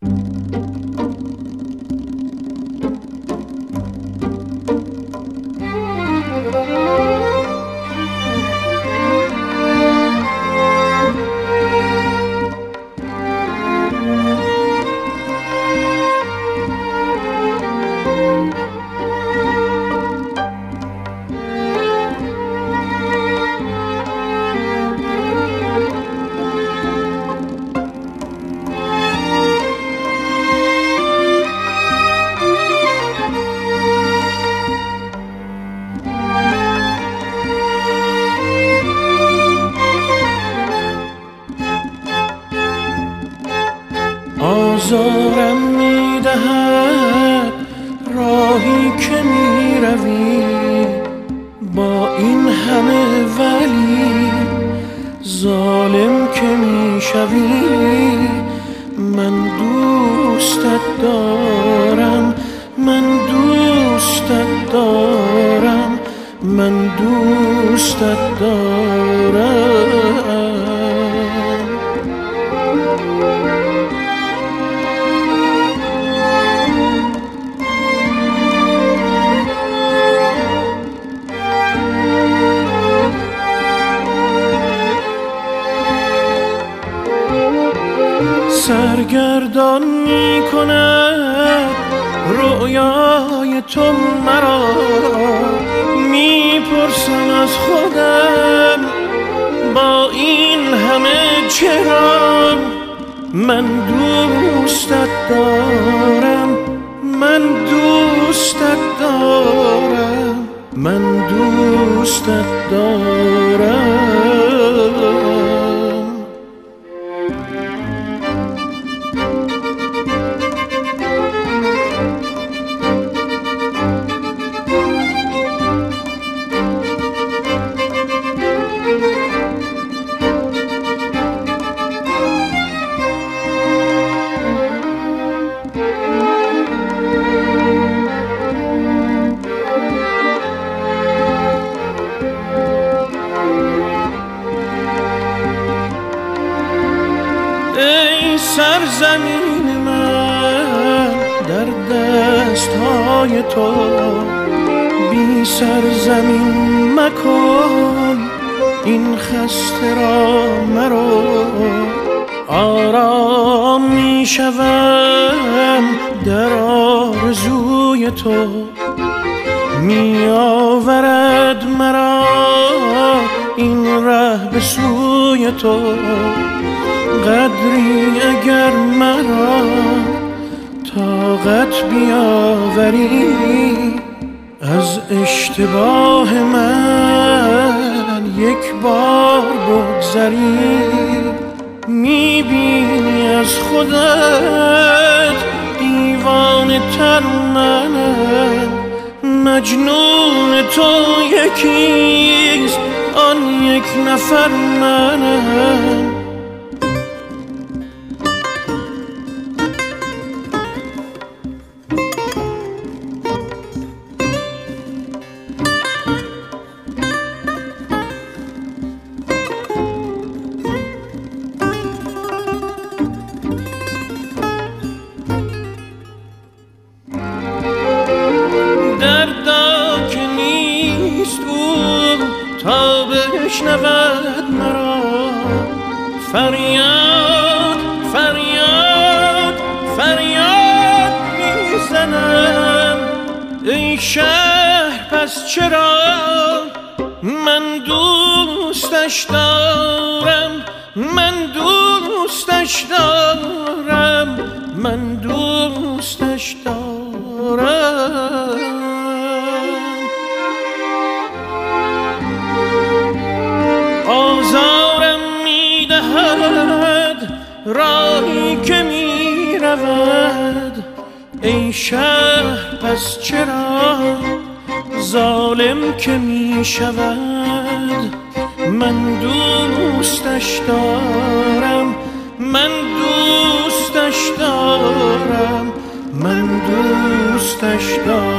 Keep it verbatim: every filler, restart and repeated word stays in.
آزارم میدهد راهی که میروی، با این همه ولی ظالم که میشوی. من دوستت دارم، من دوستت دارم، من دوستت دارم. سرگردان می کند رویای تو مرا، می پرسم از خودم با این همه چرا. من دوستت دارم، من دوستت دارم، من دوستت دارم. سرزمین من در دستهای تو، بی سرزمین مکن این خسته را مرا. آرام می شوم در آرزوی تو، می آورد مرا این ره به سوی تو. قدری اگر مرا طاقت بیاوری، از اشتباه من یک بار بگذری. میبینی از خودت دیوانه تر منم، مجنون تو یکیست آن یک نفر منم. تا بشنود مرا فریاد فریاد فریاد میزنم. ای شهر پس چرا من دوستش دارم، من دوستش دارم، من دوستش دارم. آزارم میدهد راهی که میرود، ای شهر پس چرا ظالم که میشود. من دوستش دارم، من دوستش دارم، من دوستش دارم.